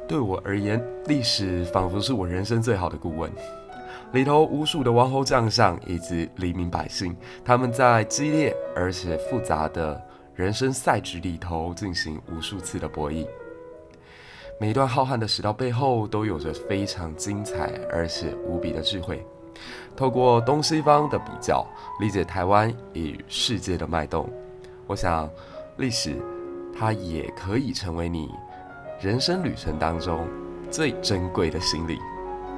对我而言，历史仿佛是我人生最好的顾问。里头无数的王侯将相以及黎民百姓，他们在激烈而且复杂的人生赛局里头进行无数次的博弈。每一段浩瀚的史料背后，都有着非常精彩而且无比的智慧。透过东西方的比较，理解台湾与世界的脉动。我想，历史它也可以成为你人生旅程当中最珍贵的行李。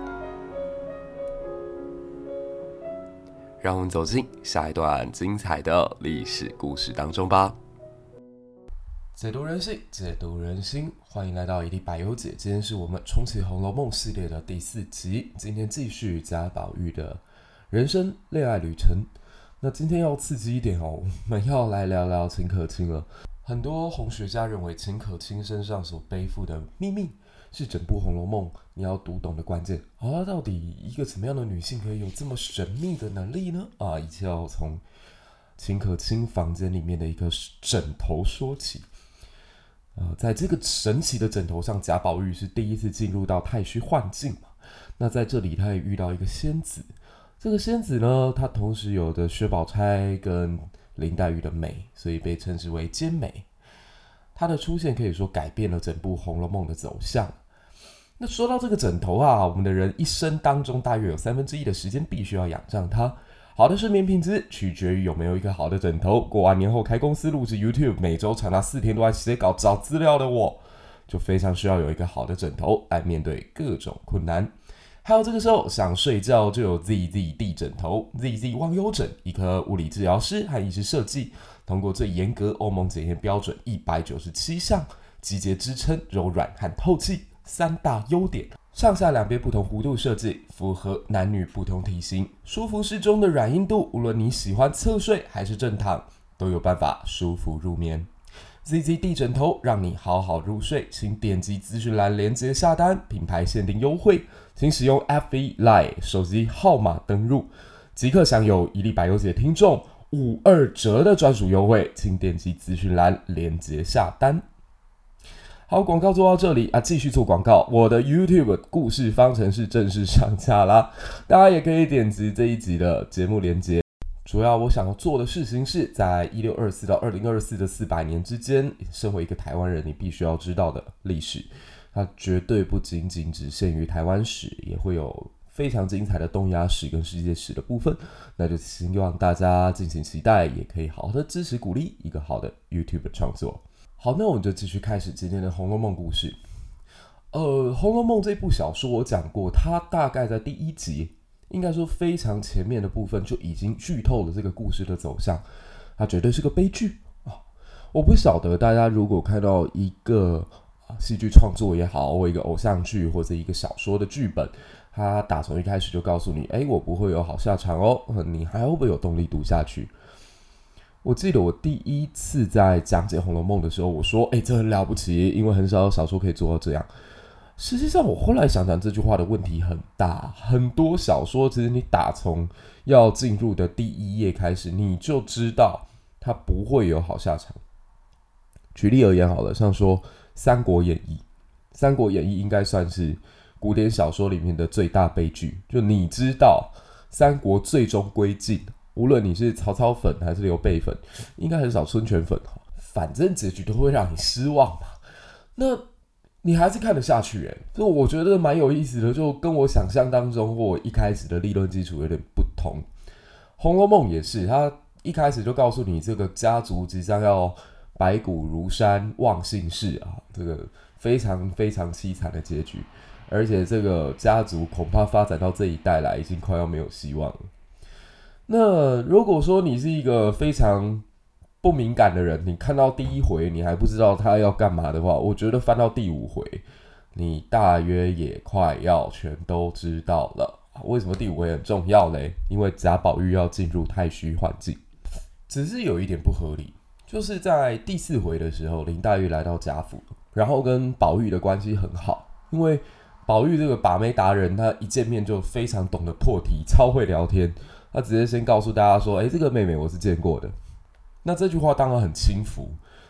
让我们走进下一段精彩的历史故事当中吧。解读人性，解读人心，欢迎来到一粒百优解。今天是我们重启《红楼梦》系列的第4集，今天继续贾宝玉的人生恋爱旅程。那今天要刺激一点哦，我们要来聊聊秦可卿了。很多红学家认为秦可卿身上所背负的秘密是整部《红楼梦》你要读懂的关键。到底一个怎么样的女性可以有这么神秘的能力呢？一切要从秦可卿房间里面的一个枕头说起。在这个神奇的枕头上，贾宝玉是第一次进入到太虚幻境嘛。那在这里他也遇到一个仙子，这个仙子呢，她同时有着薛宝钗跟林黛玉的美，所以被称之为奸美。她的出现可以说改变了整部《红楼梦》的走向。那说到这个枕头我们的人一生当中大约有1/3的时间必须要仰仗它。好的睡眠品质取决于有没有一个好的枕头。过完年后开公司录制 YouTube， 每周长达4天都在写稿找资料的我，就非常需要有一个好的枕头来面对各种困难。还有这个时候想睡觉就有 ZZ 地枕头 ZZ 忘忧枕，一颗物理治疗师和医师设计，通过最严格欧盟检验标准197项，集结支撑、柔软和透气3大优点。上下两边不同弧度设计，符合男女不同体型，舒服适中的软硬度，无论你喜欢侧睡还是正躺，都有办法舒服入眠。ZZ 地枕头让你好好入睡，请点击资讯栏连结下单，品牌限定优惠，请使用 FB Line 手机号码登入，即刻享有一粒百优解听众52折的专属优惠，请点击资讯栏连结下单。好，广告做到这里继续做广告。我的 YouTube 故事方程式正式上架啦，大家也可以点击这一集的节目连结。主要我想要做的事情是在1624到2024的400年之间，身为一个台湾人，你必须要知道的历史，它绝对不仅仅只限于台湾史，也会有非常精彩的东亚史跟世界史的部分。那就希望大家敬请期待，也可以好好的支持鼓励一个好的 YouTube 创作。好，那我们就继续开始今天的《红楼梦》故事。《红楼梦》这部小说我讲过，它大概在第1集，应该说非常前面的部分就已经剧透了这个故事的走向，它绝对是个悲剧我不晓得大家如果看到一个戏剧创作也好，或一个偶像剧或者一个小说的剧本，它打从一开始就告诉你，我不会有好下场哦，你还会不会有动力读下去？我记得我第一次在讲解《红楼梦》的时候，我说这很了不起，因为很少有小说可以做到这样。实际上我后来想想，这句话的问题很大。很多小说其实你打从要进入的第1页开始，你就知道它不会有好下场。举例而言好了，像说《三国演义》，《三国演义》应该算是古典小说里面的最大悲剧。就你知道三国最终归尽，无论你是曹操粉还是刘备粉，应该很少孙权粉，反正结局都会让你失望嘛。那你还是看得下去就我觉得蛮有意思的，就跟我想象当中或我一开始的理论基础有点不同。《红楼梦》也是，他一开始就告诉你这个家族即将要白骨如山，忘姓氏这个非常非常凄惨的结局，而且这个家族恐怕发展到这一代来已经快要没有希望了。那如果说你是一个非常不敏感的人，你看到第1回你还不知道他要干嘛的话，我觉得翻到第5回你大约也快要全都知道了。为什么第5回很重要呢？因为贾宝玉要进入太虚幻境。只是有一点不合理，就是在第4回的时候，林黛玉来到贾府，然后跟宝玉的关系很好，因为宝玉这个把妹达人，他一见面就非常懂得破题，超会聊天。他直接先告诉大家说，这个妹妹我是见过的。那这句话当然很轻浮，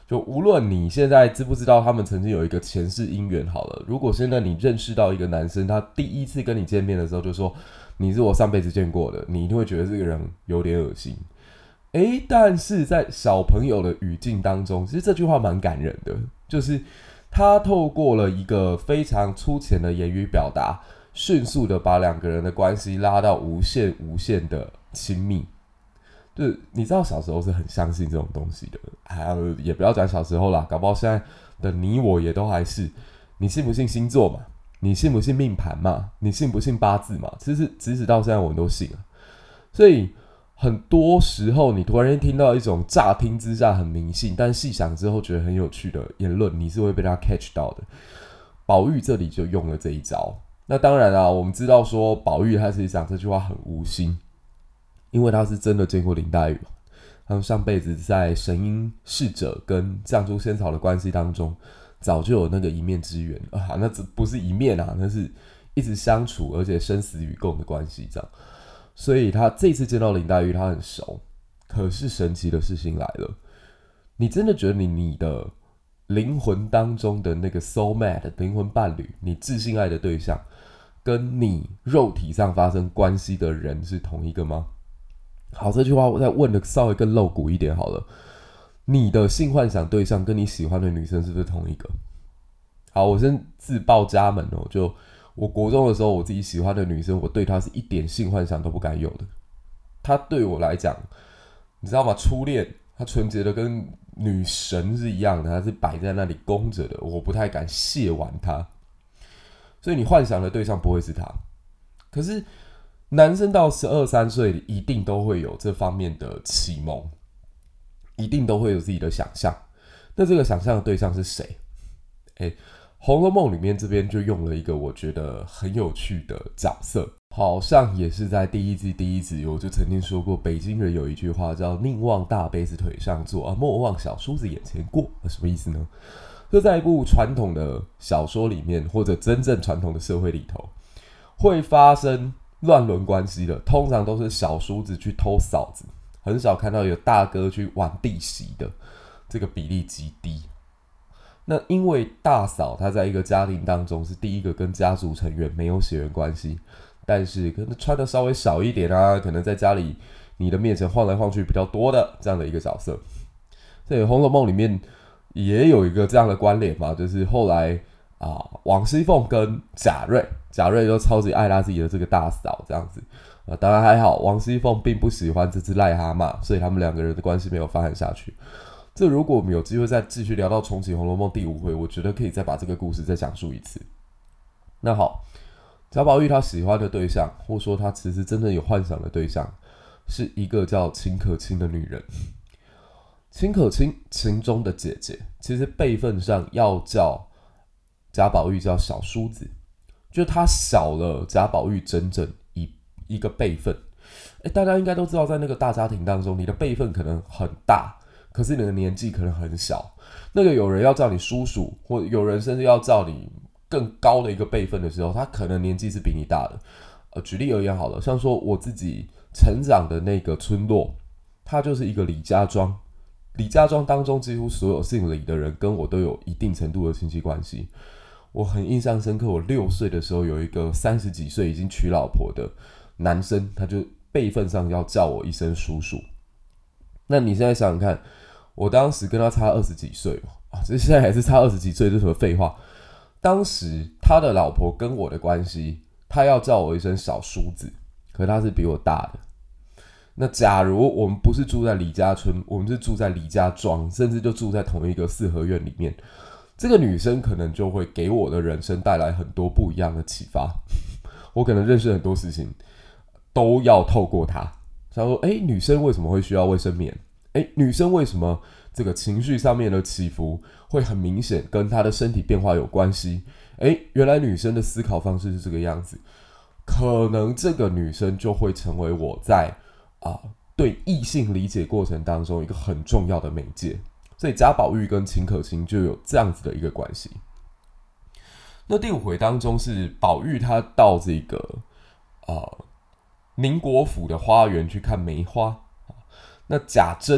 就无论你现在知不知道他们曾经有一个前世姻缘好了，如果现在你认识到一个男生，他第一次跟你见面的时候就说你是我上辈子见过的，你一定会觉得这个人有点恶心。但是在小朋友的语境当中，其实这句话蛮感人的，就是他透过了一个非常粗浅的言语表达，迅速的把两个人的关系拉到无限的亲密。就是你知道小时候是很相信这种东西的，也不要讲小时候啦，搞不好现在的你我也都还是。你信不信星座嘛？你信不信命盘嘛？你信不信八字嘛？其实直到现在我们都信啊。所以很多时候你突然间听到一种乍听之下很迷信，但细想之后觉得很有趣的言论，你是会被他 catch 到的。宝玉这里就用了这一招。那当然啊，我们知道说宝玉他其实讲这句话很无心，因为他是真的见过林黛玉嘛，他们上辈子在神瑛侍者跟绛珠仙草的关系当中，早就有那个一面之缘啊，那这不是一面啊，那是一直相处而且生死与共的关系这样。所以他这次见到林黛玉，他很熟。可是神奇的事情来了，你真的觉得你的灵魂当中的那个 soul mate 灵魂伴侣，你至性爱的对象，跟你肉体上发生关系的人是同一个吗？好，这句话我再问的稍微更露骨一点好了。你的性幻想对象跟你喜欢的女生是不是同一个？好，我先自报家门哦，就我国中的时候，我自己喜欢的女生，我对她是一点性幻想都不敢有的。她对我来讲，你知道吗？初恋，她纯洁的跟女神是一样的，她是摆在那里供着的，我不太敢亵玩她。所以你幻想的对象不会是她。可是男生到12、13岁，一定都会有这方面的启蒙，一定都会有自己的想象。那这个想象的对象是谁？红楼梦里面这边就用了一个我觉得很有趣的角色，好像也是在第一季第一集，我就曾经说过，北京人有一句话叫宁忘大杯子腿上坐，莫忘小叔子眼前过。什么意思呢？就在一部传统的小说里面，或者真正传统的社会里头，会发生乱伦关系的，通常都是小叔子去偷嫂子，很少看到有大哥去玩弟媳的，这个比例极低。那因为大嫂她在一个家庭当中是第一个跟家族成员没有血缘关系，但是可能穿的稍微少一点啊，可能在家里你的面前晃来晃去比较多的这样的一个角色。所以《红楼梦》里面也有一个这样的关联嘛，就是后来王熙凤跟贾瑞都超级爱他自己的这个大嫂这样子。当然还好，王熙凤并不喜欢这只癞蛤蟆，所以他们两个人的关系没有发展下去。这如果我们有机会再继续聊到重启《红楼梦》第5回，我觉得可以再把这个故事再讲述一次。那好，贾宝玉他喜欢的对象，或说他其实真正有幻想的对象，是一个叫秦可卿的女人。秦可卿，秦钟的姐姐，其实辈分上要叫贾宝玉叫小叔子，就是他小了贾宝玉整整一个辈分。大家应该都知道，在那个大家庭当中，你的辈分可能很大，可是你的年纪可能很小。那个有人要叫你叔叔，或有人甚至要叫你更高的一个辈分的时候，他可能年纪是比你大的。举例而言好了，像说我自己成长的那个村落，它就是一个李家庄。李家庄当中几乎所有姓李的人跟我都有一定程度的亲戚关系。我很印象深刻，我6岁的时候有一个30几岁已经娶老婆的男生，他就辈分上要叫我一声叔叔。那你现在想想看，我当时跟他差20几岁嘛，这现在还是差20几岁，这是什么废话？当时他的老婆跟我的关系，他要叫我一声小叔子，可是他是比我大的。那假如我们不是住在李家村，我们是住在李家庄，甚至就住在同一个四合院里面，这个女生可能就会给我的人生带来很多不一样的启发。我可能认识很多事情都要透过她。像说，女生为什么会需要卫生棉？女生为什么这个情绪上面的起伏会很明显，跟她的身体变化有关系？原来女生的思考方式是这个样子，可能这个女生就会成为我在对异性理解过程当中一个很重要的媒介。所以贾宝玉跟秦可卿就有这样子的一个关系。那第5回当中是宝玉他到这个宁国府的花园去看梅花。那贾珍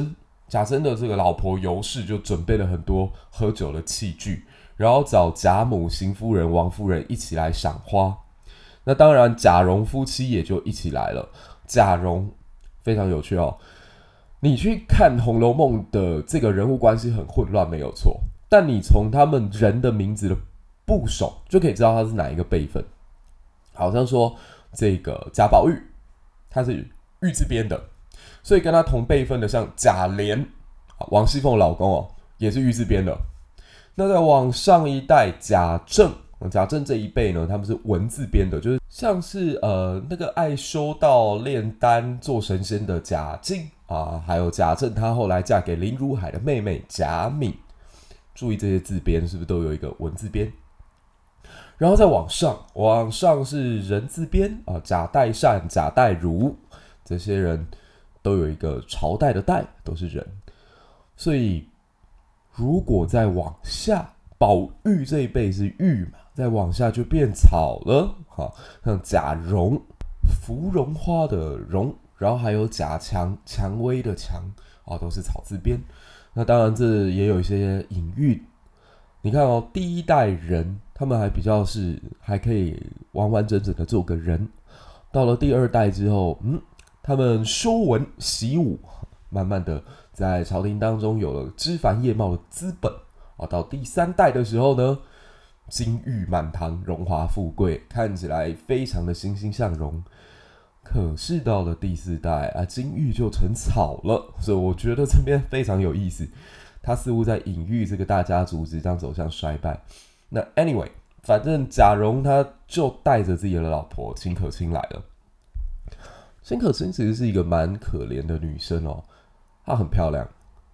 贾珍的这个老婆尤氏就准备了很多喝酒的器具，然后找贾母、邢夫人、王夫人一起来赏花。那当然，贾蓉夫妻也就一起来了。贾蓉非常有趣哦，你去看《红楼梦》的这个人物关系很混乱，没有错，但你从他们人的名字的部首就可以知道他是哪一个辈分。好像说这个贾宝玉，他是玉字边的，所以跟他同辈分的像贾琏，王熙凤老公哦，也是玉字边的。那再往上一代贾政，贾政这一辈呢，他们是文字边的，就是像是那个爱修道炼丹做神仙的贾静啊，还有贾政她后来嫁给林如海的妹妹贾敏。注意这些字边是不是都有一个文字边？然后再往上是人字边啊，贾代善、贾代儒，这些人都有一个朝代的代，都是人。所以如果再往下，宝玉这一辈是玉嘛，再往下就变草了，像贾蓉，芙蓉花的蓉，然后还有贾蔷，蔷薇的蔷，都是草字边。那当然这也有一些隐喻。你看哦，第一代人他们还比较还可以完完整整的做个人，到了第二代之后，他们修文习武，慢慢的在朝廷当中有了枝繁叶茂的资本。到第三代的时候呢，金玉满堂，荣华富贵，看起来非常的欣欣向荣。可是到了第四代金玉就成草了，所以我觉得这边非常有意思，他似乎在隐喻这个大家族即将走向衰败。那 anyway， 反正贾蓉他就带着自己的老婆秦可卿来了。秦可卿其实是一个蛮可怜的女生哦，她很漂亮，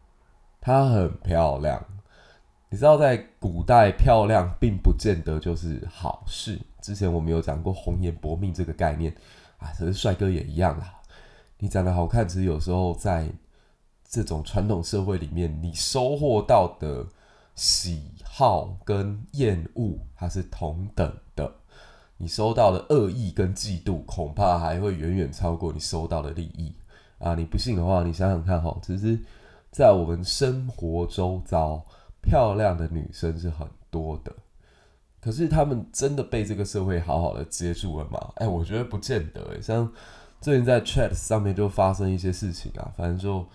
你知道在古代漂亮并不见得就是好事。之前我们有讲过红颜薄命这个概念可是帅哥也一样啦。你长得好看，其实有时候在这种传统社会里面，你收获到的喜好跟厌恶它是同等的，你收到的恶意跟嫉妒恐怕还会远远超过你收到的利益你不信的话，你想想看其实在我们生活周遭，漂亮的女生是很多的，可是她们真的被这个社会好好的接住了吗？我觉得不见得像最近在 chat 上面就发生一些事情反正就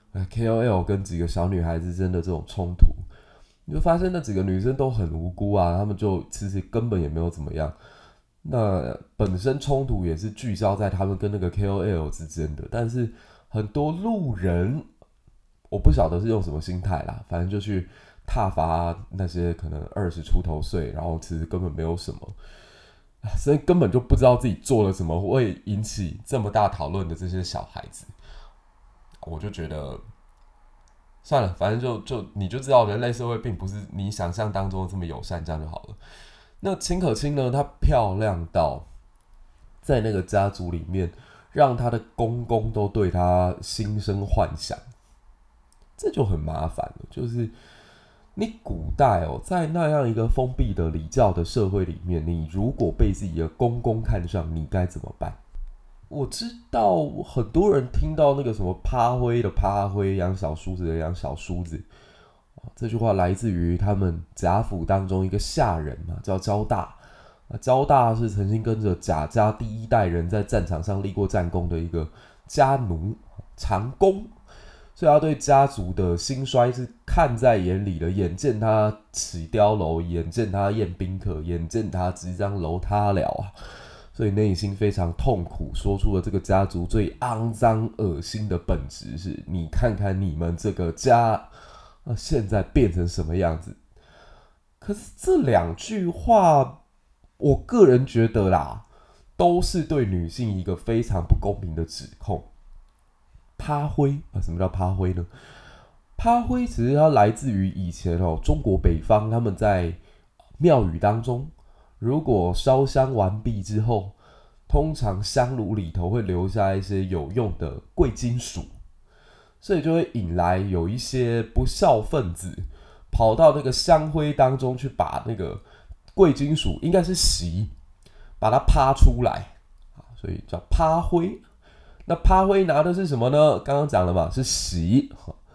KOL 跟几个小女孩子真的这种冲突，你就发现那几个女生都很无辜她们就其实根本也没有怎么样。那本身冲突也是聚焦在她们跟那个 KOL 之间的，但是很多路人，我不晓得是用什么心态啦，反正就去挞伐那些可能20出头岁，然后其实根本没有什么，所以根本就不知道自己做了什么会引起这么大讨论的这些小孩子。我就觉得算了，反正就你就知道人类社会并不是你想象当中的这么友善，这样就好了。那秦可卿呢，她漂亮到在那个家族里面让她的公公都对她心生幻想，这就很麻烦了。就是你古代在那样一个封闭的礼教的社会里面，你如果被自己的公公看上，你该怎么办？我知道很多人听到那个什么趴灰的趴灰，养小叔子的养小叔子，这句话来自于他们贾府当中一个下人嘛，叫焦大。焦大是曾经跟着贾家第一代人在战场上立过战功的一个家奴长工，所以他对家族的兴衰是看在眼里的，眼见他起碉楼，眼见他宴宾客，眼见他即将楼塌了所以内心非常痛苦，说出了这个家族最肮脏恶心的本质是：你看看你们这个家现在变成什么样子。可是这两句话，我个人觉得啦，都是对女性一个非常不公平的指控。趴灰什么叫趴灰呢？趴灰其实它来自于以前中国北方他们在庙宇当中，如果烧香完毕之后，通常香炉里头会留下一些有用的贵金属，所以就会引来有一些不孝分子跑到那个香灰当中去把那个贵金属，应该是锡，把它趴出来，所以叫趴灰。那趴灰拿的是什么呢？刚刚讲了嘛，是锡。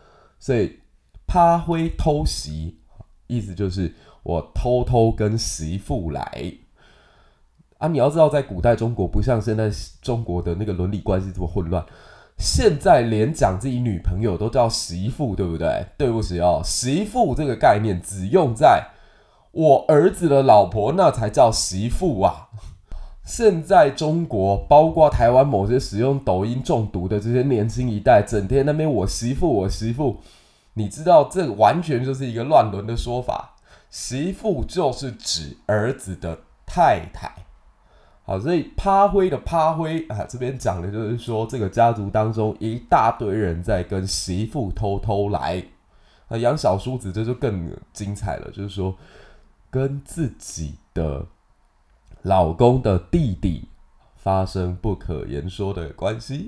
所以趴灰偷袭，意思就是我偷偷跟媳妇来啊。你要知道，在古代中国不像现在中国的那个伦理关系这么混乱，现在连讲自己女朋友都叫媳妇，对不对？对不起哦，媳妇这个概念只用在我儿子的老婆，那才叫媳妇啊。现在中国，包括台湾某些使用抖音中毒的这些年轻一代，整天那边我媳妇我媳妇，你知道这完全就是一个乱伦的说法。媳妇就是指儿子的太太。好，所以趴灰的趴灰啊，这边讲的就是说，这个家族当中一大堆人在跟媳妇偷偷来。养小叔子这就更精彩了，就是说跟自己的老公的弟弟发生不可言说的关系。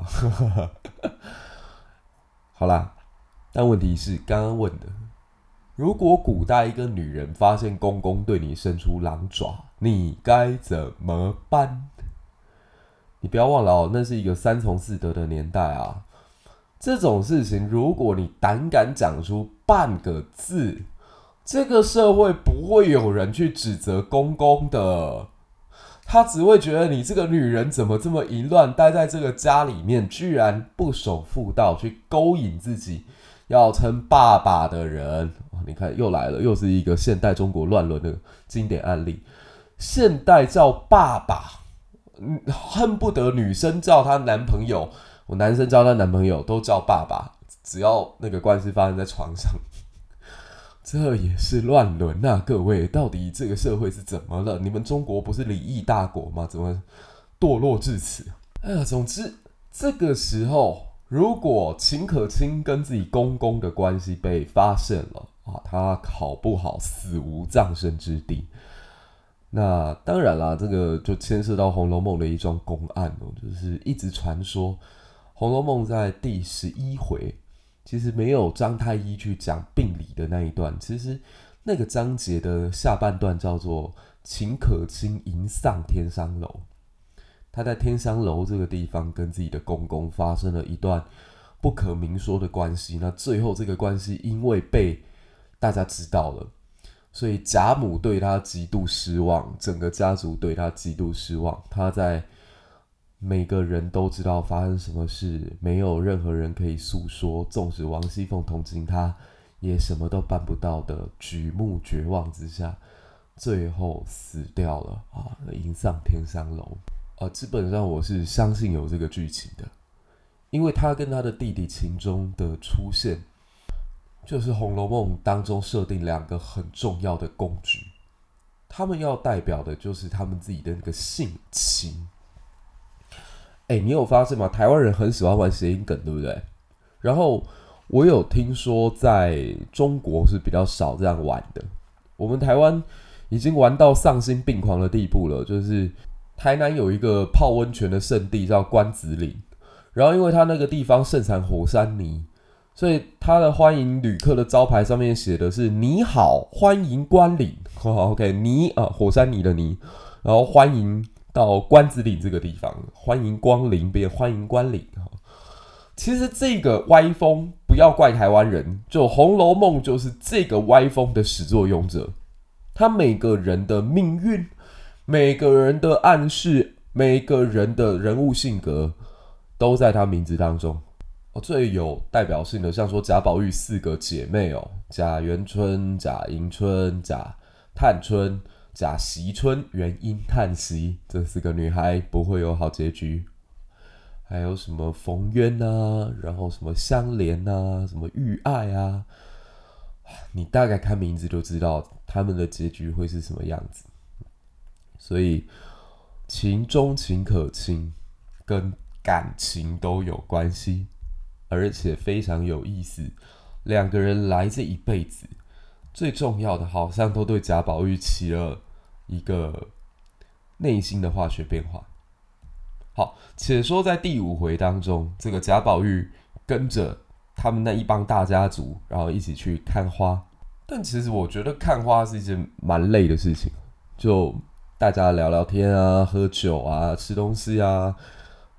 好啦，但问题是刚刚问的，如果古代一个女人发现公公对你伸出狼爪，你该怎么办？你不要忘了哦，那是一个三从四德的年代啊。这种事情，如果你胆敢讲出半个字，这个社会不会有人去指责公公的。他只会觉得你这个女人怎么这么淫乱，待在这个家里面，居然不守妇道，去勾引自己要称爸爸的人。你看又来了，又是一个现代中国乱伦的经典案例。现代叫爸爸，恨不得女生叫她男朋友，男生叫她男朋友都叫爸爸，只要那个官司发生在床上。这也是乱伦啊！各位，到底这个社会是怎么了？你们中国不是礼义大国吗？怎么堕落至此？总之，这个时候，如果秦可卿跟自己公公的关系被发现了啊，他考不好死无葬身之地。那当然啦，这个就牵涉到《红楼梦》的一桩公案哦，就是一直传说《红楼梦》在第11回。其实没有张太医去讲病理的那一段，其实那个章节的下半段叫做秦可卿迎丧天香楼。他在天香楼这个地方跟自己的公公发生了一段不可明说的关系。那最后这个关系因为被大家知道了，所以贾母对他极度失望，整个家族对他极度失望。他在每个人都知道发生什么事，没有任何人可以诉说，纵使王熙凤同情他，也什么都办不到的举目绝望之下，最后死掉了啊！迎上天香楼基本上我是相信有这个剧情的，因为他跟他的弟弟秦钟的出现，就是《红楼梦》当中设定两个很重要的工具，他们要代表的就是他们自己的那个性情。你有发现吗？台湾人很喜欢玩谐音梗，对不对？然后我有听说，在中国是比较少这样玩的。我们台湾已经玩到丧心病狂的地步了，就是台南有一个泡温泉的圣地叫关子岭，然后因为它那个地方盛产火山泥，所以它的欢迎旅客的招牌上面写的是"你好，欢迎光临"。OK， 泥火山泥的泥，然后欢迎到关子岭这个地方，欢迎光临变欢迎光临。其实这个歪风不要怪台湾人，就《红楼梦》就是这个歪风的始作俑者。他每个人的命运，每个人的暗示，每个人的人物性格，都在他名字当中。最有代表性的，像说贾宝玉4个姐妹贾元春、贾迎春、贾探春、贾惜春，原因叹息，这4个女孩不会有好结局。还有什么冯渊啊，然后什么香莲啊，什么玉爱啊，你大概看名字就知道他们的结局会是什么样子。所以秦钟、秦可卿跟感情都有关系，而且非常有意思。两个人来这一辈子，最重要的好像都对贾宝玉起了一个内心的化学变化。好，且说在第5回当中，这个贾宝玉跟着他们那一帮大家族，然后一起去看花。但其实我觉得看花是一件蛮累的事情，就大家聊聊天啊，喝酒啊，吃东西啊，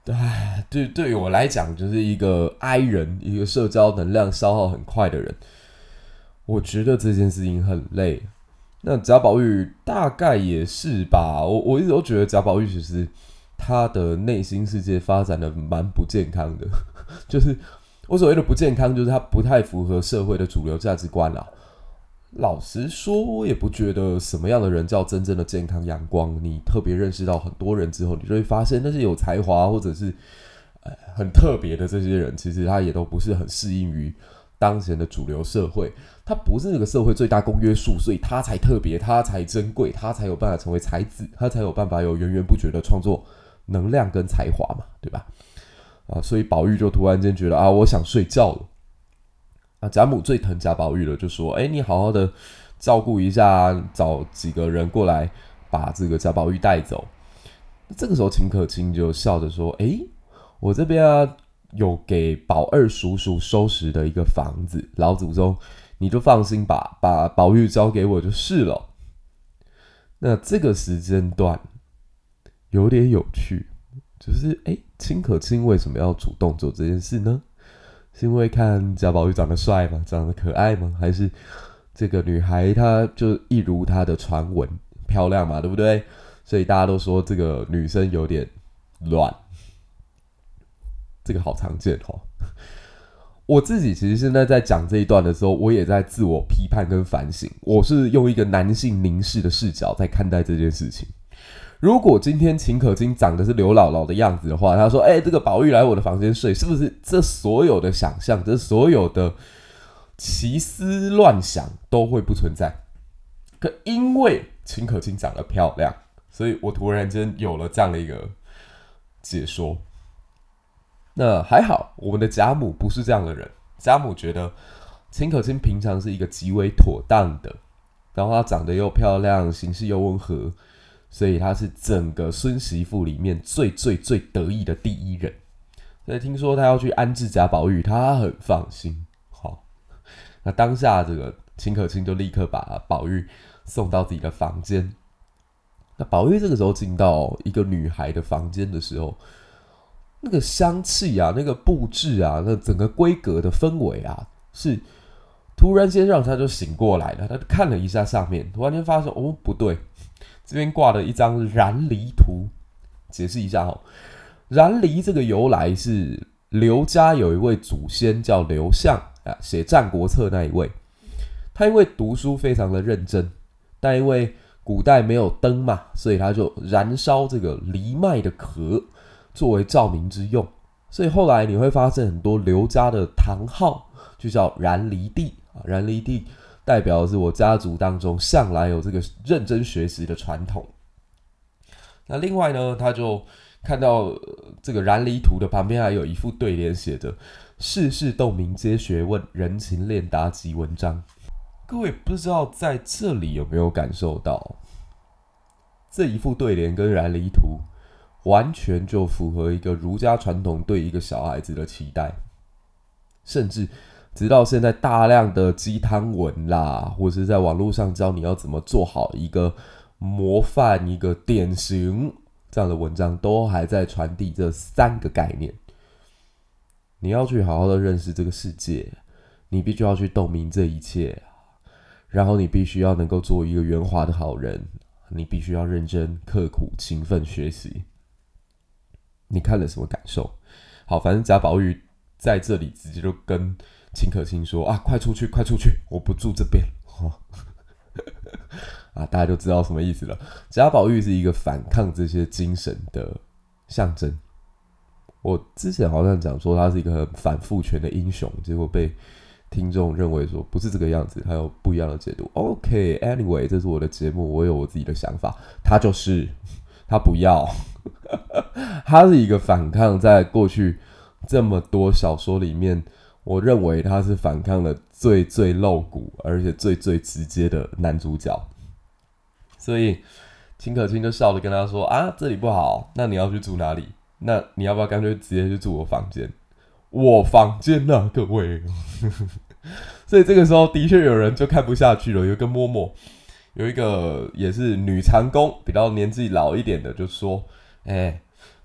对于我来讲，就是一个 I 人，一个社交能量消耗很快的人，我觉得这件事情很累。那贾宝玉大概也是吧，我一直都觉得贾宝玉其实他的内心世界发展的蛮不健康的，就是我所谓的不健康，就是他不太符合社会的主流价值观啦。老实说，我也不觉得什么样的人叫真正的健康阳光。你特别认识到很多人之后，你就会发现那些有才华或者是很特别的这些人，其实他也都不是很适应于当前的主流社会。他不是那个社会最大公约数，所以他才特别，他才珍贵，他才有办法成为才子，他才有办法有源源不绝的创作能量跟才华嘛，对吧？所以宝玉就突然间觉得我想睡觉了。贾母最疼贾宝玉了，就说：“你好好的照顾一下，找几个人过来把这个贾宝玉带走。”这个时候，秦可卿就笑着说：“我这边有给宝二叔叔收拾的一个房子，老祖宗你就放心把宝玉交给我就是了。”那这个时间段有点有趣，就是秦可卿为什么要主动做这件事呢？是因为看贾宝玉长得帅吗？长得可爱吗？还是这个女孩她就一如她的传闻漂亮嘛，对不对？所以大家都说这个女生有点乱，这个好常见哦。我自己其实现在在讲这一段的时候，我也在自我批判跟反省。我是用一个男性凝视的视角在看待这件事情。如果今天秦可卿长得是刘姥姥的样子的话，他说：“这个宝玉来我的房间睡，是不是这所有的想象，这所有的奇思乱想都会不存在？”可因为秦可卿长得漂亮，所以我突然间有了这样的一个解说。那还好，我们的贾母不是这样的人。贾母觉得秦可卿平常是一个极为妥当的，然后她长得又漂亮，行事又温和。所以他是整个孙媳妇里面最得意的第一人。所以听说他要去安置贾宝玉，他很放心。好，那当下这个秦可卿就立刻把宝玉送到自己的房间。那宝玉这个时候进到一个女孩的房间的时候，那个香气啊，那个布置啊，那整个闺阁的氛围啊，是突然间让他就醒过来了。他看了一下上面，突然间发现不对。这边挂了一张燃离图，解释一下燃离这个由来是刘家有一位祖先叫刘向写《战国策》那一位，他因为读书非常的认真，但因为古代没有灯嘛，所以他就燃烧这个藜麦的壳作为照明之用。所以后来你会发现很多刘家的堂号就叫燃离地，燃离地代表的是我家族当中向来有这个认真学习的传统。那另外呢，他就看到这个燃离图的旁边还有一副对联，写着“世事洞明皆学问，人情练达即文章”。各位不知道在这里有没有感受到，这一副对联跟燃离图完全就符合一个儒家传统对一个小孩子的期待，甚至直到现在大量的鸡汤文啦，或是在网络上教你要怎么做好一个模范、一个典型这样的文章，都还在传递这3个概念。你要去好好的认识这个世界，你必须要去洞明这一切，然后你必须要能够做一个圆滑的好人，你必须要认真、刻苦、勤奋学习。你看了什么感受？好，反正贾宝玉在这里直接就跟秦可卿说快出去，快出去，我不住这边。大家就知道什么意思了。贾宝玉是一个反抗这些精神的象征。我之前好像讲说他是一个很反父权的英雄，结果被听众认为说不是这个样子，他有不一样的解读。OK，anyway，这是我的节目，我有我自己的想法。他就是他不要，他是一个反抗，在过去这么多小说里面，我认为他是反抗的最露骨，而且最直接的男主角。所以秦可卿就笑着跟他说这里不好，那你要去住哪里？那你要不要干脆直接去住我房间？我房间啊，各位。所以这个时候的确有人就看不下去了，有一个嬷嬷，有一个也是女长工，比较年纪老一点的，就说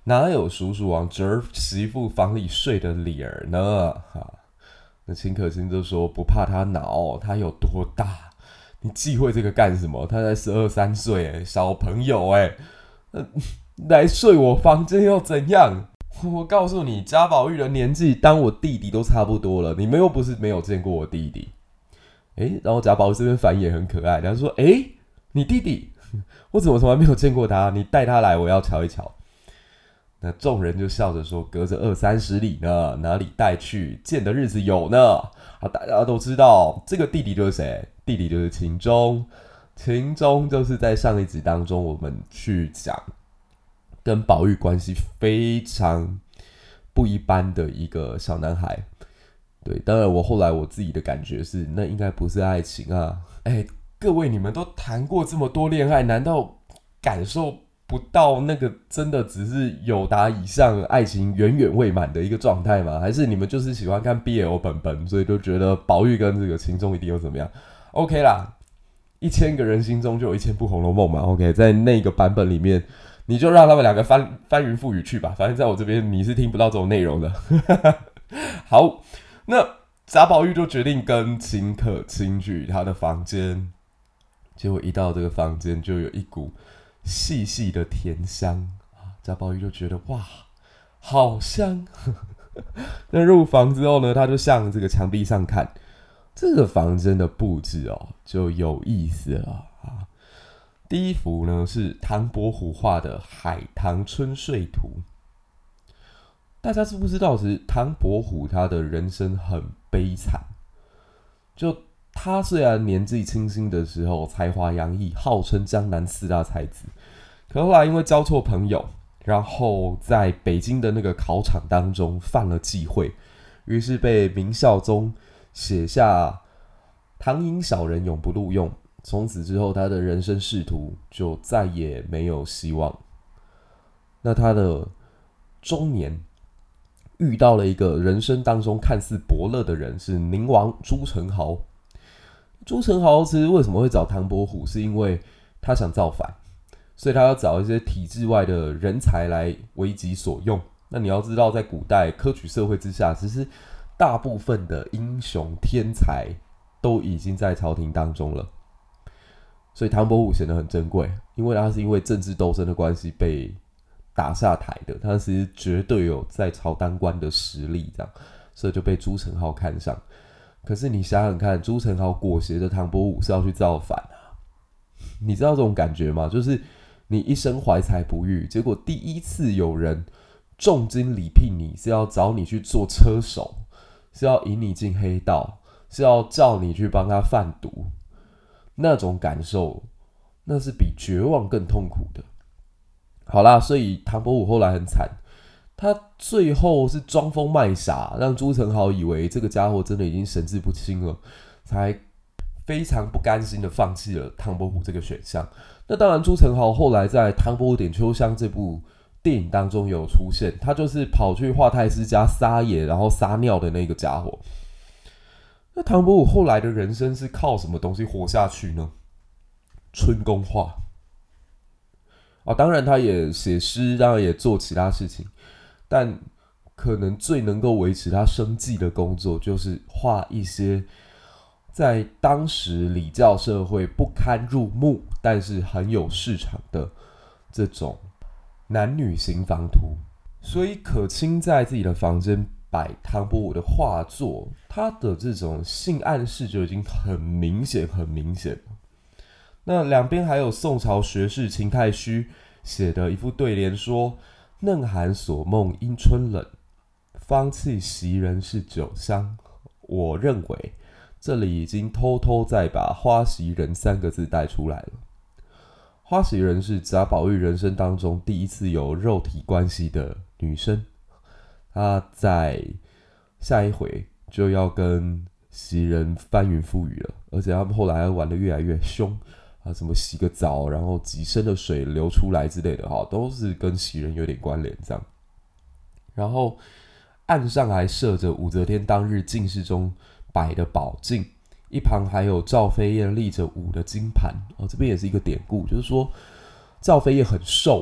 哪有叔叔往侄儿媳妇房里睡的理儿呢？那秦可卿就说不怕他恼，他有多大？你忌讳这个干什么？他才12、13岁，小朋友来睡我房间又怎样？我告诉你，贾宝玉的年纪当我弟弟都差不多了，你们又不是没有见过我弟弟。然后贾宝玉这边反应也很可爱，他说：“你弟弟，我怎么从来没有见过他？你带他来，我要瞧一瞧。”那众人就笑着说：“隔着20-30里呢，哪里带去？见的日子有呢。”大家都知道这个弟弟就是谁？弟弟就是秦钟。秦钟就是在上一集当中我们去讲跟宝玉关系非常不一般的一个小男孩。对，当然后来我自己的感觉是，那应该不是爱情啊！各位你们都谈过这么多恋爱，难道感受不到那个真的只是友达以上，爱情远远未满的一个状态吗？还是你们就是喜欢看 BL 本，所以就觉得宝玉跟这个秦钟一定又怎么样 ？OK 啦，1000个人心中就有1000部《红楼梦》嘛。OK， 在那个版本里面，你就让他们两个翻云覆雨去吧。反正在我这边你是听不到这种内容的。好。那贾宝玉就决定跟秦可卿去他的房间，结果一到这个房间就有一股细细的甜香，贾宝玉就觉得哇，好香。那入房之后呢，他就向这个墙壁上看，这个房间的布置就有意思了啊。第一幅呢是唐伯虎画的《海棠春睡图》。大家知不知道，其实唐伯虎他的人生很悲惨。就他虽然年纪轻轻的时候才华洋溢，号称江南4大才子，可后来因为交错朋友，然后在北京的那个考场当中犯了忌讳，于是被明孝宗写下唐寅小人永不录用。从此之后，他的人生仕途就再也没有希望。那他的中年遇到了一个人生当中看似伯乐的人，是宁王朱宸濠。朱宸濠其实为什么会找唐伯虎，是因为他想造反，所以他要找一些体制外的人才来为己所用。那你要知道，在古代科举社会之下，其实大部分的英雄天才都已经在朝廷当中了，所以唐伯虎显得很珍贵，因为他是因为政治斗争的关系被打下台的，他其实绝对有在朝当官的实力，这样，所以就被朱宸濠看上。可是你想想看，朱宸濠裹挟着唐伯虎是要去造反啊！你知道这种感觉吗？就是你一生怀才不遇，结果第一次有人重金礼聘你，是要找你去做车手，是要引你进黑道，是要叫你去帮他贩毒，那种感受，那是比绝望更痛苦的。好啦，所以唐伯虎后来很惨，他最后是装疯卖傻，让朱宸濠以为这个家伙真的已经神志不清了，才非常不甘心的放弃了唐伯虎这个选项。那当然，朱宸濠后来在《唐伯虎点秋香》这部电影当中有出现，他就是跑去华太师家撒野，然后撒尿的那个家伙。那唐伯虎后来的人生是靠什么东西活下去呢？春宫画。当然他也写诗，当然也做其他事情，但可能最能够维持他生计的工作，就是画一些在当时礼教社会不堪入目，但是很有市场的这种男女行房图。所以可卿在自己的房间摆唐伯虎的画作，他的这种性暗示就已经很明显了。那两边还有宋朝学士秦太虚写的一副对联，说：“嫩寒所梦因春冷，芳气袭人是酒香。”我认为这里已经偷偷在把花袭人3个字带出来了。花袭人是贾宝玉人生当中第一次有肉体关系的女生，她在下一回就要跟袭人翻云覆雨了，而且他们后来玩得越来越凶。什么洗个澡，然后几升的水流出来之类的，都是跟袭人有点关联这样。然后岸上还设着武则天当日进士中摆的宝镜，一旁还有赵飞燕立着舞的金盘。这边也是一个典故，就是说赵飞燕很瘦，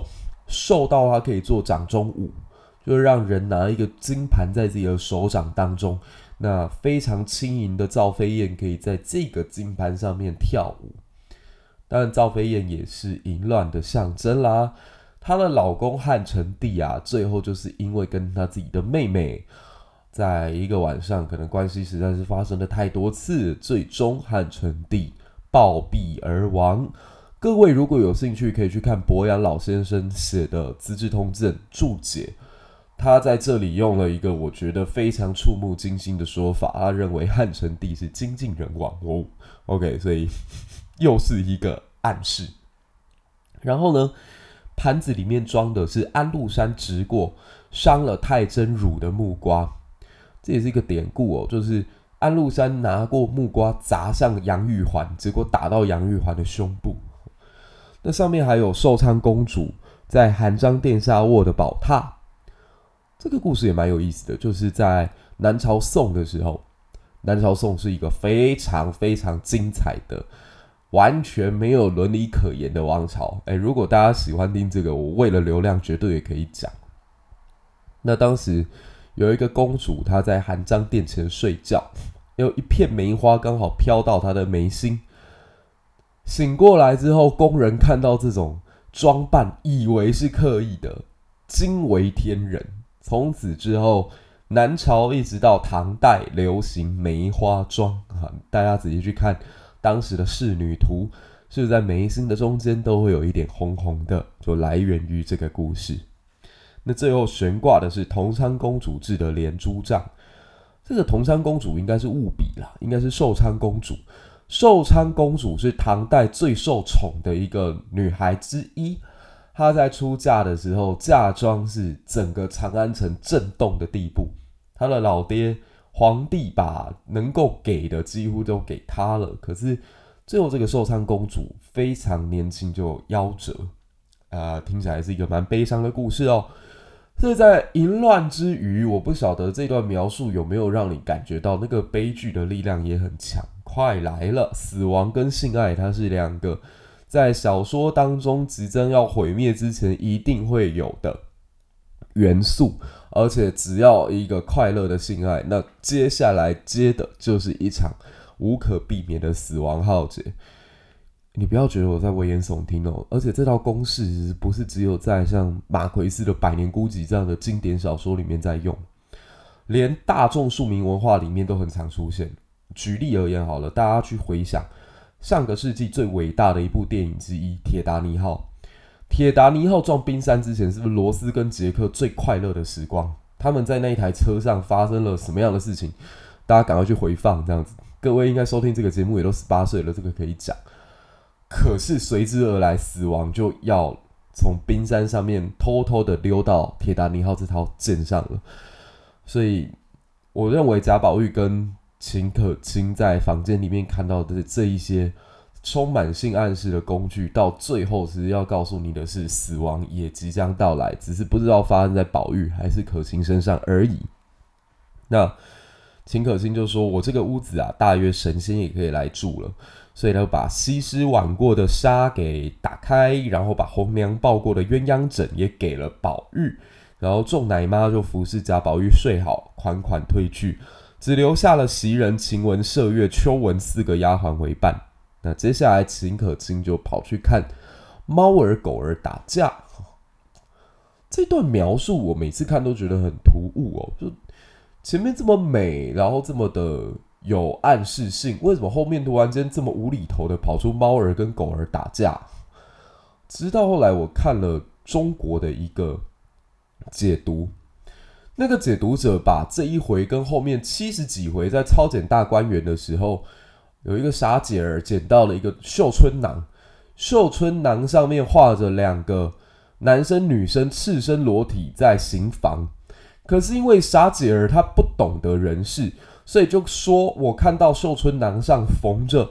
瘦到他可以做掌中舞，就是让人拿一个金盘在自己的手掌当中，那非常轻盈的赵飞燕可以在这个金盘上面跳舞。当然，赵飞燕也是淫乱的象征啦。她的老公汉成帝啊，最后就是因为跟她自己的妹妹，在一个晚上，可能关系实在是发生了太多次，最终汉成帝暴毙而亡。各位如果有兴趣，可以去看伯阳老先生写的《资治通鉴》注解。他在这里用了一个我觉得非常触目惊心的说法，他认为汉成帝是精尽人亡哦。OK， 所以又是一个暗示。然后呢，盘子里面装的是安禄山执过伤了太真乳的木瓜，这也是一个典故哦，就是安禄山拿过木瓜砸向杨玉环，结果打到杨玉环的胸部。那上面还有寿昌公主在韩章殿下卧的宝榻。这个故事也蛮有意思的，就是在南朝宋的时候，南朝宋是一个非常非常精彩的，完全没有伦理可言的王朝。如果大家喜欢听这个，我为了流量绝对也可以讲。那当时有一个公主，她在韩章殿前睡觉，有一片梅花刚好飘到她的眉心。醒过来之后，工人看到这种装扮，以为是刻意的，惊为天人。从此之后，南朝一直到唐代流行梅花妆啊，大家仔细去看当时的仕女图，是在眉心的中间都会有一点红红的，就来源于这个故事。那最后悬挂的是同昌公主制的连珠帐，这个同昌公主应该是误比啦，应该是寿昌公主。寿昌公主是唐代最受宠的一个女孩之一。她在出嫁的时候，嫁妆是整个长安城震动的地步。她的老爹皇帝把能够给的几乎都给她了，可是最后这个寿昌公主非常年轻就夭折，听起来是一个蛮悲伤的故事哦。所以在淫乱之余，我不晓得这段描述有没有让你感觉到那个悲剧的力量也很强。快来了，死亡跟性爱，它是两个在小说当中即将要毁灭之前一定会有的元素，而且只要一个快乐的性爱，那接下来接的就是一场无可避免的死亡浩劫。你不要觉得我在危言耸听哦，而且这套公式不是只有在像马奎斯的《百年孤寂》这样的经典小说里面在用，连大众庶民文化里面都很常出现。举例而言好了，大家去回想上个世纪最伟大的一部电影之一《铁达尼号》。铁达尼号撞冰山之前，是不是罗斯跟杰克最快乐的时光？他们在那一台车上发生了什么样的事情？大家赶快去回放，这样子。各位应该收听这个节目也都18岁了，这个可以讲。可是随之而来，死亡就要从冰山上面偷偷的溜到铁达尼号这条舰上了。所以，我认为贾宝玉跟秦可卿在房间里面看到的这一些充满性暗示的工具，到最后其实要告诉你的是，死亡也即将到来，只是不知道发生在宝玉还是可卿身上而已。那秦可卿就说：“我这个屋子啊，大约神仙也可以来住了。”所以他把西施挽过的纱给打开，然后把红娘抱过的鸳鸯枕也给了宝玉，然后众奶妈就服侍贾宝玉睡好，款款退去。只留下了袭人、晴雯、麝月、秋雯4个丫鬟为伴。那接下来秦可卿就跑去看猫儿狗儿打架。这段描述我每次看都觉得很突兀哦，就前面这么美，然后这么的有暗示性，为什么后面突然间这么无厘头的跑出猫儿跟狗儿打架？直到后来我看了中国的一个解读。那个解读者把这一回跟后面70几回在超检大观园的时候，有一个傻姐儿捡到了一个绣春囊，绣春囊上面画着2个男生女生赤身裸体在行房。可是因为傻姐儿她不懂得人事，所以就说我看到绣春囊上缝着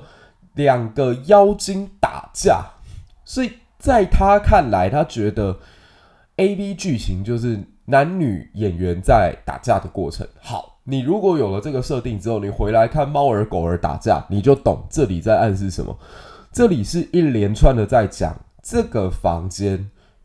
2个妖精打架，所以在她看来，她觉得 AV 剧情就是男女演员在打架的过程。好，你如果有了这个设定之后，你回来看猫儿狗儿打架，你就懂这里在暗示什么。这里是一连串的在讲这个房间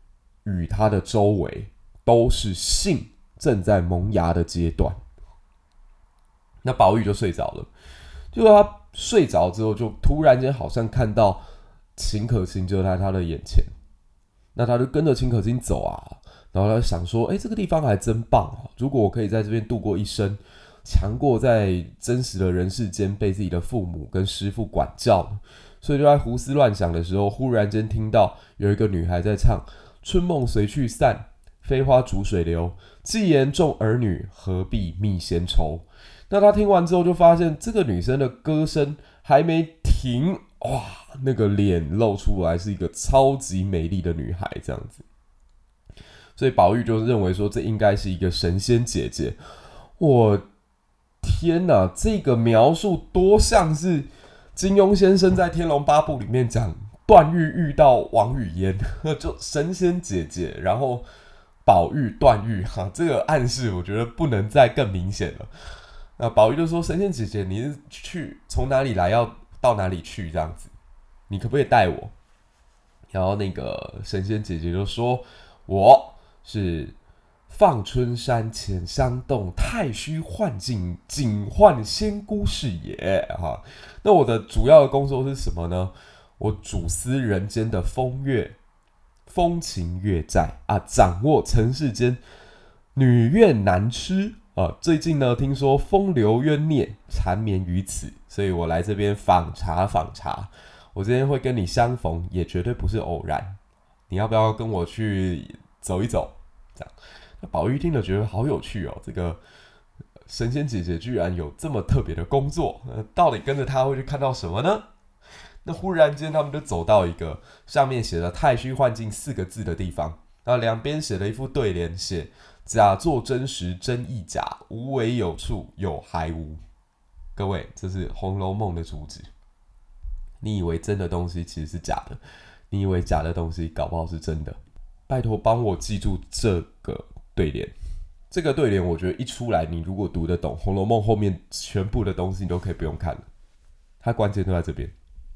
与他的周围都是性正在萌芽的阶段。那宝玉就睡着了，结果他睡着之后，就突然间好像看到秦可卿就在他的眼前，那他就跟着秦可卿走啊，然后他就想说，这个地方还真棒啊！如果我可以在这边度过一生，强过在真实的人世间被自己的父母跟师父管教。所以就在胡思乱想的时候，忽然间听到有一个女孩在唱春梦随去散，飞花逐水流，既言重儿女，何必觅先愁。那他听完之后就发现这个女生的歌声还没停，哇，那个脸露出来是一个超级美丽的女孩这样子。所以宝玉就认为说这应该是一个神仙姐姐。我天哪，这个描述多像是金庸先生在《天龙八部》里面讲段誉遇到王语嫣，就神仙姐姐，然后宝玉段誉，这个暗示我觉得不能再更明显了。那宝玉就说：“神仙姐姐，你是去从哪里来，要到哪里去？这样子，你可不可以带我？”然后那个神仙姐姐就说：“我是放春山浅香洞，太虚幻境，警幻仙姑是也。”那我的主要的工作是什么呢？我主司人间的风月、风情月债啊，掌握尘世间女怨男痴。最近呢，听说风流冤孽缠绵于此，所以我来这边访查访查。我今天会跟你相逢，也绝对不是偶然。你要不要跟我去走一走？这样，那宝玉听了觉得好有趣哦。这个神仙姐姐居然有这么特别的工作，到底跟着她会去看到什么呢？那忽然间，他们就走到一个上面写了"太虚幻境"4个字的地方，然后两边写了一副对联，写假作真实真亦假，无为有处有还无。各位，这是《红楼梦》的主旨。你以为真的东西其实是假的，你以为假的东西搞不好是真的。拜托帮我记住这个对联。这个对联我觉得一出来，你如果读得懂，《红楼梦》后面全部的东西你都可以不用看了。它关键都在这边。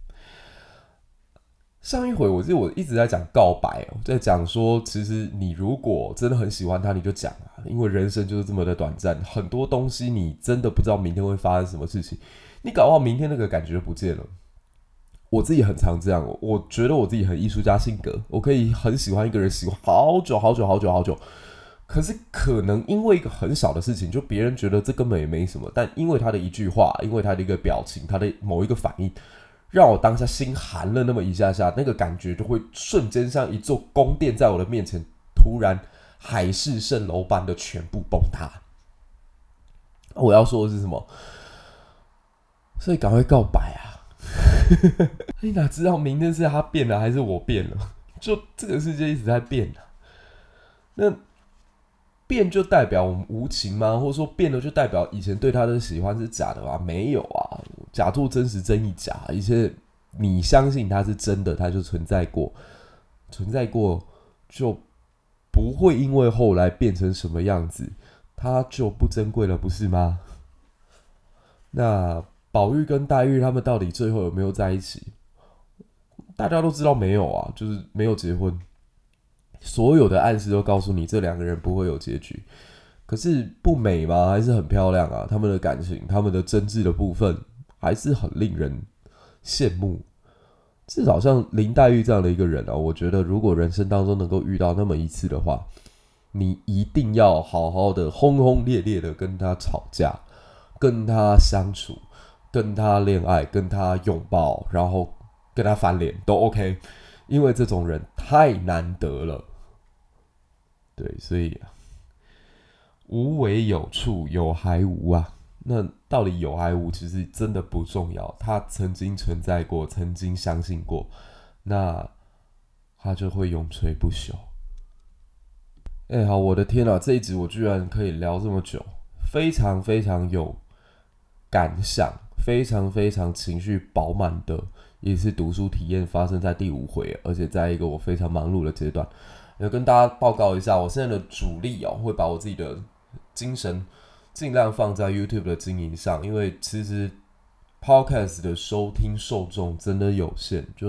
上一回我一直在讲告白，在讲说，其实你如果真的很喜欢他，你就讲啊，因为人生就是这么的短暂，很多东西你真的不知道明天会发生什么事情，你搞不好明天那个感觉就不见了。我自己很常这样，我觉得我自己很艺术家性格，我可以很喜欢一个人，喜欢好久好久好久好久，可是可能因为一个很小的事情，就别人觉得这根本也没什么，但因为他的一句话，因为他的一个表情，他的某一个反应，让我当下心寒了那么一下下，那个感觉就会瞬间像一座宫殿在我的面前突然海市蜃楼般的全部崩塌。我要说的是什么？所以赶快告白啊！你哪知道明天是他变了还是我变了？就这个世界一直在变啊。那变就代表我们无情吗？或者说变了就代表以前对他的喜欢是假的吗？没有啊，假作真实真亦假。一切你相信它是真的，它就存在过，存在过就不会因为后来变成什么样子，它就不珍贵了，不是吗？那宝玉跟黛玉他们到底最后有没有在一起？大家都知道没有啊，就是没有结婚。所有的暗示都告诉你这两个人不会有结局，可是不美吗？还是很漂亮啊！他们的感情，他们的真挚的部分，还是很令人羡慕。至少像林黛玉这样的一个人啊，我觉得如果人生当中能够遇到那么一次的话，你一定要好好的轰轰烈烈的跟他吵架，跟他相处，跟他恋爱，跟他拥抱，然后跟他翻脸都 OK， 因为这种人太难得了。对，所以无为有处有还无啊。那到底有还无，其实真的不重要。他曾经存在过，曾经相信过，那他就会永垂不朽。好，我的天啊，这一集我居然可以聊这么久，非常非常有感想，非常非常情绪饱满的一次读书体验，发生在第5回，而且在一个我非常忙碌的阶段。要跟大家报告一下，我现在的主力会把我自己的精神尽量放在 YouTube 的经营上，因为其实 Podcast 的收听受众真的有限，就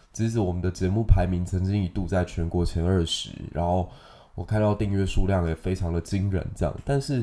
即使我们的节目排名曾经一度在全国前20，然后我看到订阅数量也非常的惊人，这样，但是，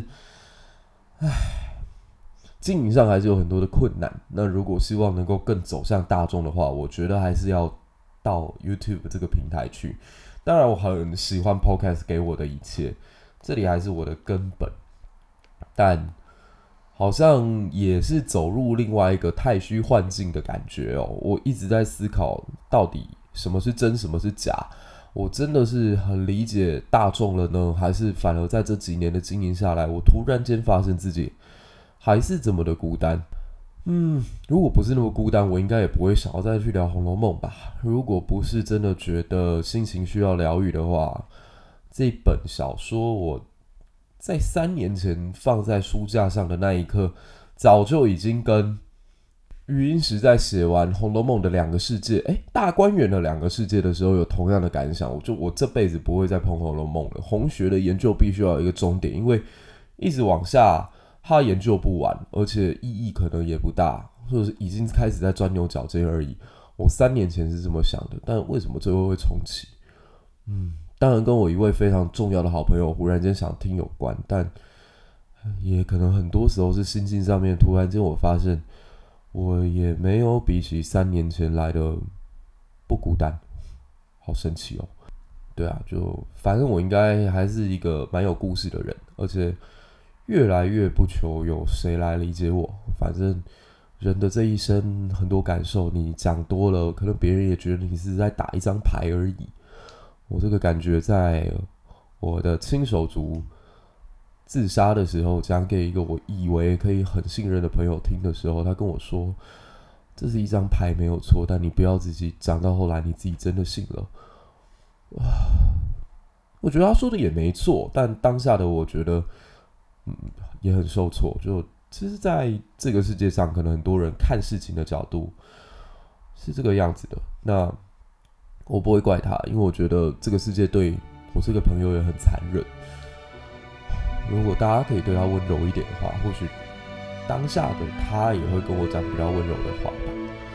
经营上还是有很多的困难。那如果希望能够更走向大众的话，我觉得还是要到 YouTube 这个平台去。当然，我很喜欢 Podcast 给我的一切，这里还是我的根本，但好像也是走入另外一个太虚幻境的感觉哦。我一直在思考，到底什么是真，什么是假？我真的是很理解大众了呢，还是反而在这几年的经营下来，我突然间发现自己还是这么的孤单？如果不是那么孤单，我应该也不会想要再去聊《红楼梦》吧。如果不是真的觉得心情需要疗愈的话，这本小说我在3年前放在书架上的那一刻，早就已经跟余英时在写完《红楼梦》的2个世界，大观园的2个世界的时候有同样的感想。我这辈子不会再碰《红楼梦》了。红学的研究必须要有一个终点，因为一直往下，它研究不完，而且意义可能也不大，或者是已经开始在钻牛角尖而已。我3年前是这么想的，但为什么最后会重启？当然跟我一位非常重要的好朋友忽然间想听有关，但也可能很多时候是心境上面，突然间我发现我也没有比起3年前来的不孤单，好神奇哦。对啊，就反正我应该还是一个蛮有故事的人，而且越来越不求有谁来理解我。反正人的这一生很多感受，你讲多了，可能别人也觉得你是在打一张牌而已。我这个感觉在我的亲手足自杀的时候讲给一个我以为可以很信任的朋友听的时候，他跟我说这是一张牌没有错，但你不要自己讲到后来你自己真的信了。我觉得他说的也没错，但当下的我觉得也很受挫。就其实在这个世界上，可能很多人看事情的角度是这个样子的，那我不会怪他，因为我觉得这个世界对我这个朋友也很残忍。如果大家可以对他温柔一点的话，或许当下的他也会跟我讲比较温柔的话吧。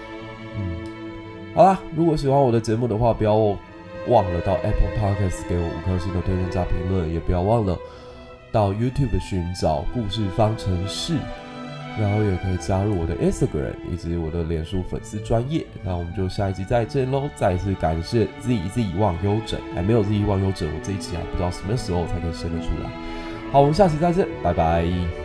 好啦，如果喜欢我的节目的话，不要忘了到 Apple Podcast 给我5颗星的推荐加评论，也不要忘了到 YouTube 寻找故事方程式，然后也可以加入我的 Instagram 以及我的脸书粉丝专页。那我们就下一集再见喽！再次感谢 ZZ 忘忧枕，还没有 ZZ 忘忧枕，我这一期还不知道什么时候才可以生得出来。好，我们下期再见，拜拜。